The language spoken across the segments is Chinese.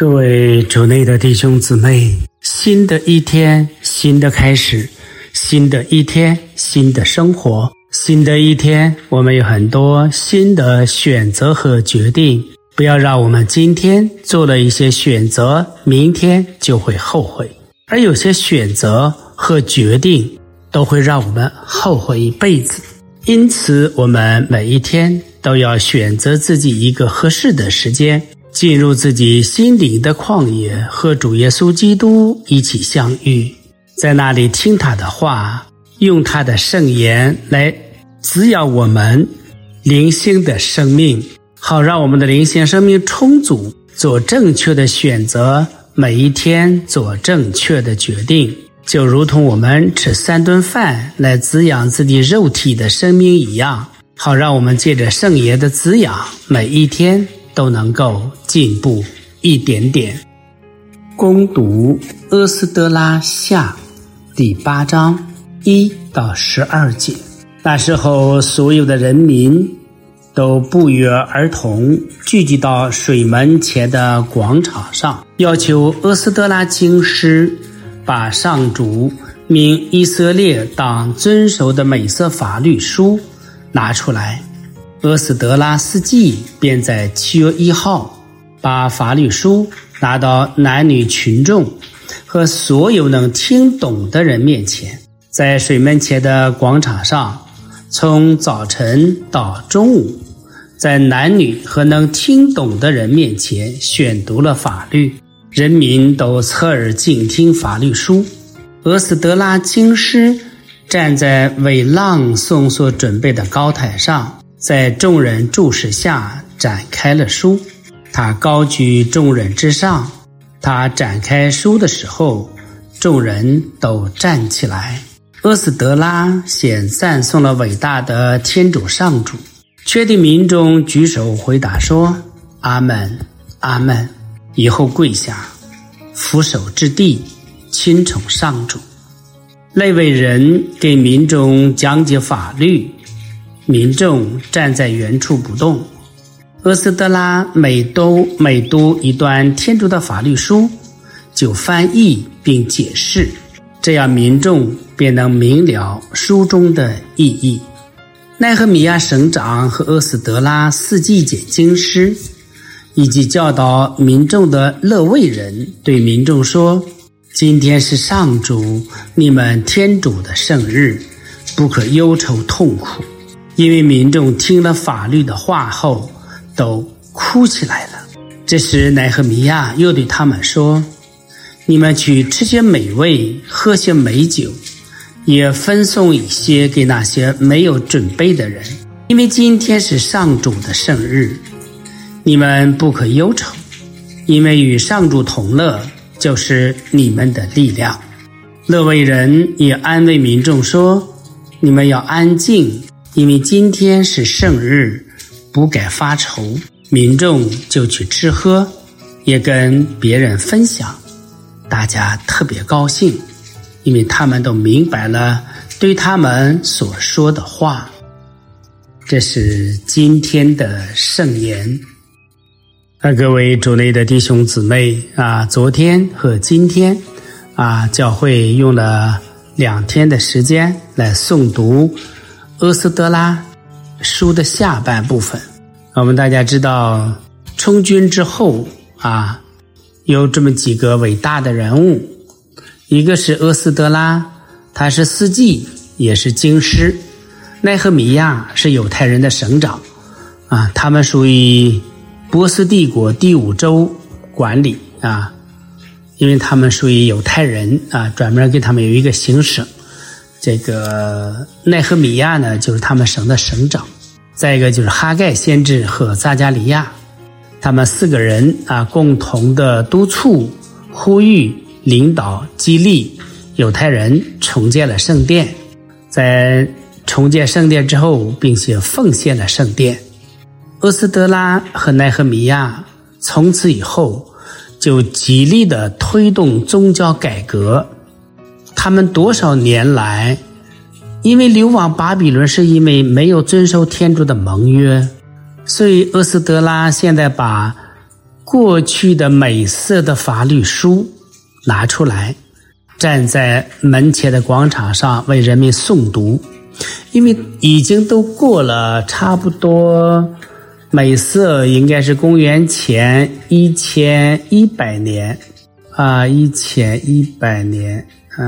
各位主内的弟兄姊妹，新的一天，新的开始，新的一天，新的生活，新的一天，我们有很多新的选择和决定。不要让我们今天做了一些选择，明天就会后悔。而有些选择和决定都会让我们后悔一辈子。因此，我们每一天都要选择自己一个合适的时间，进入自己心灵的旷野，和主耶稣基督一起相遇，在那里听他的话，用他的圣言来滋养我们灵性的生命，好让我们的灵性生命充足，做正确的选择，每一天做正确的决定，就如同我们吃3顿饭来滋养自己肉体的生命一样，好让我们借着圣言的滋养，每一天都能够进步一点点。攻读厄斯德拉下第8章1到12节。那时候，所有的人民都不约而同聚集到水门前的广场上，要求厄斯德拉经师把上主命以色列当遵守的美色法律书拿出来。厄斯德拉司祭便在7月1号把法律书拿到男女群众和所有能听懂的人面前，在水门前的广场上，从早晨到中午，在男女和能听懂的人面前宣读了法律，人民都侧耳静听法律书。厄斯德拉经师站在为朗诵所准备的高台上，在众人注视下展开了书。他高举众人之上，他展开书的时候，众人都站起来。厄斯德拉先赞颂了伟大的天主上主，确定民众举手回答说阿们阿们，以后跪下俯首至地，亲崇上主。利未人给民众讲解法律，民众站在原处不动。厄斯德拉每读一段天主的法律书，就翻译并解释，这样民众便能明了书中的意义。奈赫米亚省长和厄斯德拉司祭简经师以及教导民众的勒卫人对民众说，今天是上主你们天主的圣日，不可忧愁痛苦。因为民众听了法律的话后都哭起来了。这时奈赫米亚又对他们说，你们去吃些美味，喝些美酒，也分送一些给那些没有准备的人，因为今天是上主的圣日。你们不可忧愁，因为与上主同乐就是你们的力量。勒卫人也安慰民众说，你们要安静，因为今天是圣日，不该发愁。民众就去吃喝，也跟别人分享，大家特别高兴，因为他们都明白了对他们所说的话。这是今天的圣言。各位主内的弟兄姊妹昨天和今天教会用了2天的时间来诵读厄斯德拉书的下半部分。我们大家知道，充军之后有这么几个伟大的人物，一个是厄斯德拉，他是司祭也是经师。奈赫米亚是犹太人的省长他们属于波斯帝国第5州管理因为他们属于犹太人专门给他们有一个行省。这个奈赫米亚呢，就是他们省的省长。再一个就是哈盖先知和撒加利亚，他们4个人共同的督促、呼吁、领导、激励犹太人重建了圣殿。在重建圣殿之后，并且奉献了圣殿。厄斯德拉和奈赫米亚从此以后就极力地推动宗教改革。他们多少年来因为流亡巴比伦是因为没有遵守天主的盟约，所以厄斯德拉现在把过去的美色的法律书拿出来，站在门前的广场上为人民诵读。因为已经都过了差不多，美色应该是公元前1100年1100年，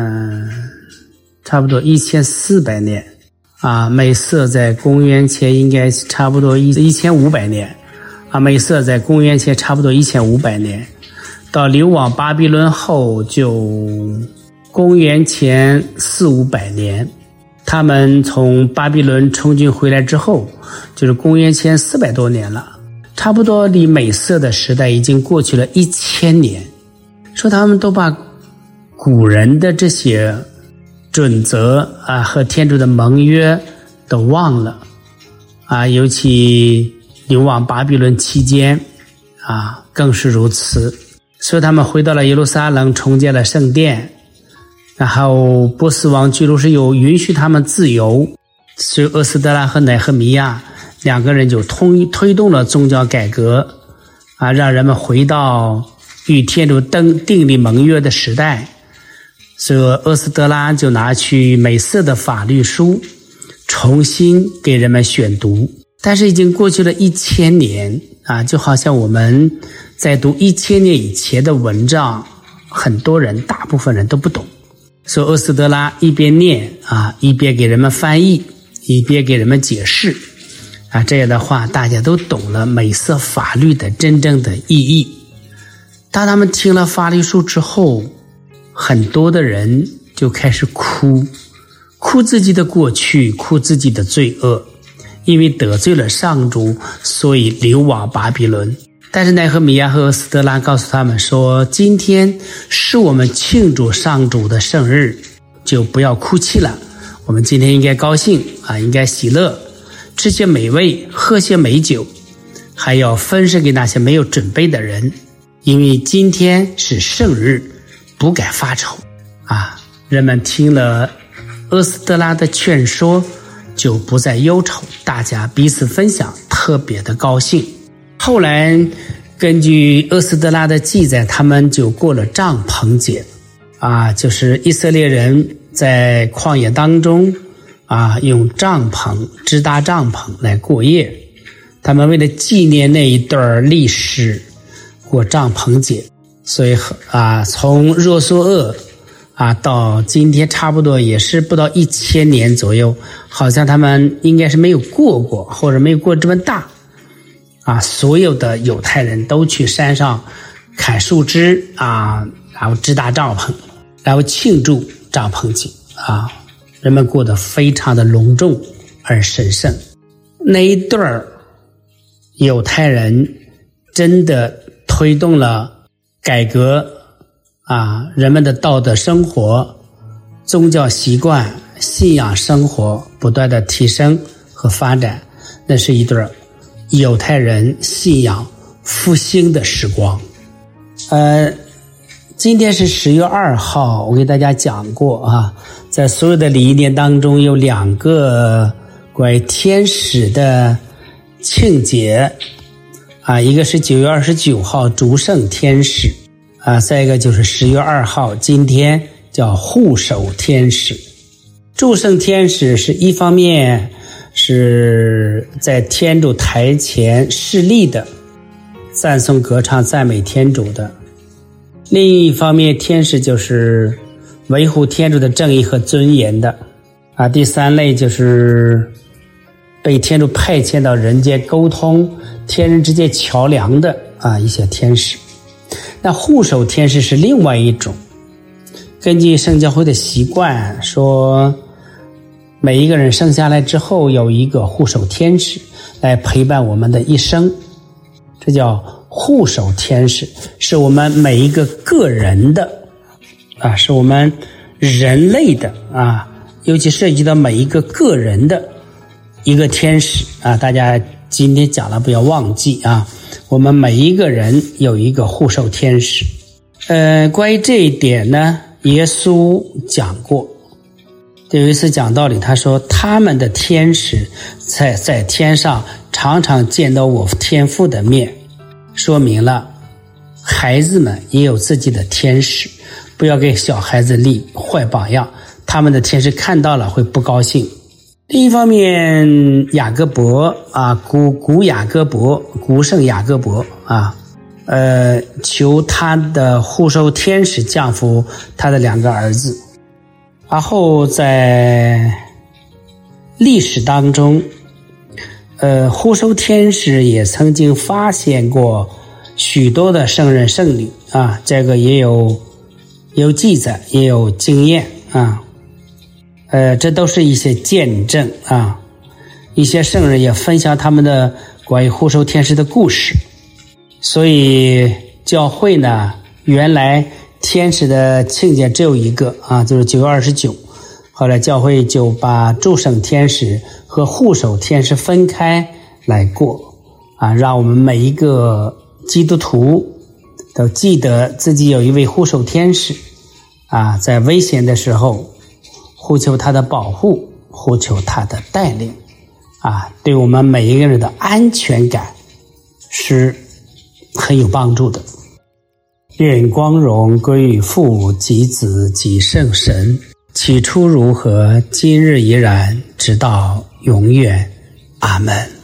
差不多1400年美色在公元前应该差不多1500年美色在公元前差不多1500年，到流亡巴比伦后就公元前400-500年。他们从巴比伦充军回来之后，就是公元前400多年了，差不多离美色的时代已经过去了1000年。说他们都把古人的这些准则和天主的盟约都忘了尤其流亡巴比伦期间更是如此。所以他们回到了耶路撒冷，重建了圣殿，然后波斯王居鲁士又允许他们自由，所以厄斯德拉和乃赫米亚两个人就推动了宗教改革让人们回到与天主订立盟约的时代。所以厄斯德拉就拿去美色的法律书重新给人们选读，但是已经过去了1000年就好像我们在读1000年以前的文章，很多人大部分人都不懂。所以厄斯德拉一边念一边给人们翻译，一边给人们解释这样的话大家都懂了美色法律的真正的意义。当他们听了法律书之后，很多的人就开始哭自己的过去，哭自己的罪恶，因为得罪了上主，所以流亡巴比伦。但是乃赫米亚和厄斯德拉告诉他们说，今天是我们庆祝上主的圣日，就不要哭泣了，我们今天应该高兴应该喜乐，吃些美味，喝些美酒，还要分食给那些没有准备的人，因为今天是圣日，不该发愁人们听了厄斯德拉的劝说，就不再忧愁，大家彼此分享，特别的高兴。后来根据厄斯德拉的记载，他们就过了帐篷节就是以色列人在旷野当中用帐篷支搭帐篷来过夜，他们为了纪念那一段历史过帐篷节。所以从若苏厄到今天差不多也是不到1000年左右，好像他们应该是没有过或者没有过这么大所有的犹太人都去山上砍树枝然后支搭帐篷，然后庆祝帐篷节人们过得非常的隆重而神圣。那一段犹太人真的推动了改革人们的道德生活、宗教习惯、信仰生活不断的提升和发展，那是一段犹太人信仰复兴的时光。今天是10月2号，我给大家讲过在所有的礼仪年当中有2个关于天使的庆节一个是9月29号诸圣天使再一个就是10月2号今天叫护守天使。诸圣天使是一方面是在天主台前侍立的，赞颂歌唱赞美天主的；另一方面天使就是维护天主的正义和尊严的第三类就是被天主派遣到人间沟通天人之间桥梁的一些天使。那护守天使是另外一种，根据圣教会的习惯说，每一个人生下来之后有一个护守天使来陪伴我们的一生，这叫护守天使，是我们每一个个人的是我们人类的尤其涉及到每一个个人的一个天使大家今天讲了不要忘记我们每一个人有一个护守天使。关于这一点呢，耶稣讲过，有一次讲道理，他说他们的天使在天上常常见到我天父的面，说明了孩子们也有自己的天使，不要给小孩子立坏榜样，他们的天使看到了会不高兴。另一方面，雅各伯古雅各伯，古圣雅各伯求他的护守天使降服他的2个儿子。然后在历史当中，护守天使也曾经发现过许多的圣人圣女这个也有记载，也有经验这都是一些见证一些圣人也分享他们的关于护守天使的故事。所以教会呢，原来天使的庆节只有一个就是9月29，后来教会就把诸圣天使和护守天使分开来过让我们每一个基督徒都记得自己有一位护守天使在危险的时候呼求他的保护，呼求他的带领对我们每一个人的安全感是很有帮助的。愿光荣归于父及子及圣神，起初如何，今日依然，直到永远。阿们。